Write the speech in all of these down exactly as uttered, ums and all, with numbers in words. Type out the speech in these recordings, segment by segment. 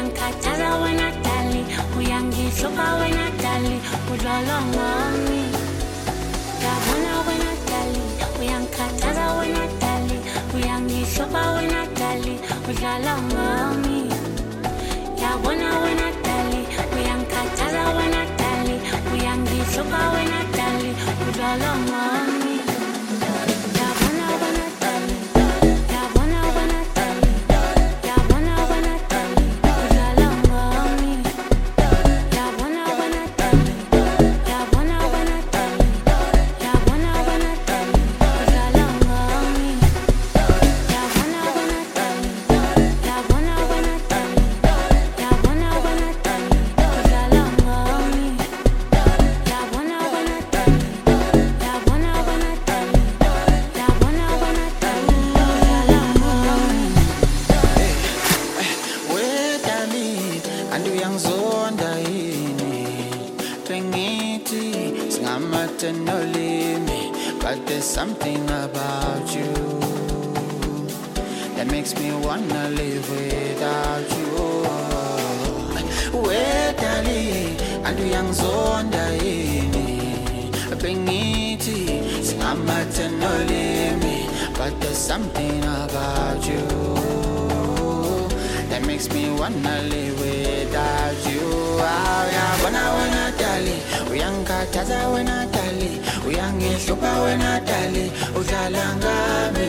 uyangikhathaza wena dali, uyangihlupha wena dali, udlala ngami. Yabona wena dali, uyangikhathaza wena dali, uyangihlupha wena dali, udlala ngami. Yabona wena dali, uyangikhathaza wena dali, uyangihlupha wena dali, udlala ngami. But there's something about you that makes me wanna live without you. Wedali, andu yang zonda ini, bengiti, singamate no limit. But there's something about you that makes me wanna live without you. Oh, yeah, wana wana dali, uyangikhathaza wena dali, uyangihlupha wena dali, udlala ngami.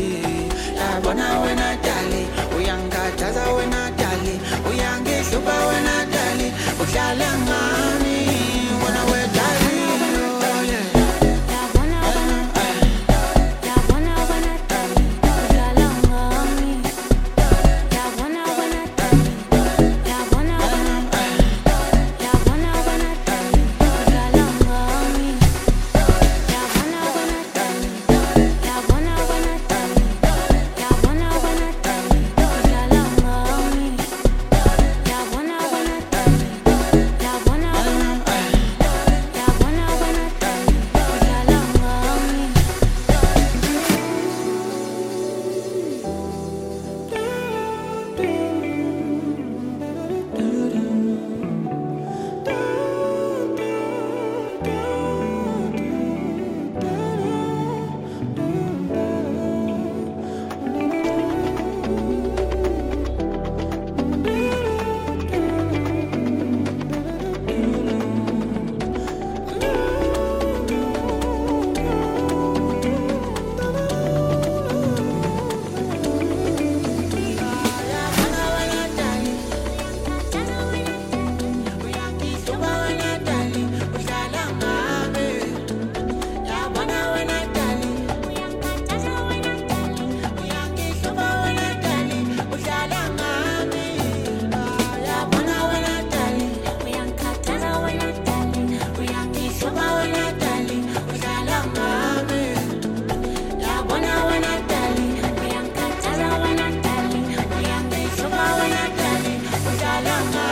Yabona wena dali, uyangikhathaza wena dali, uyangihlupha wena dali, udlala ngami. Wena we dali. Long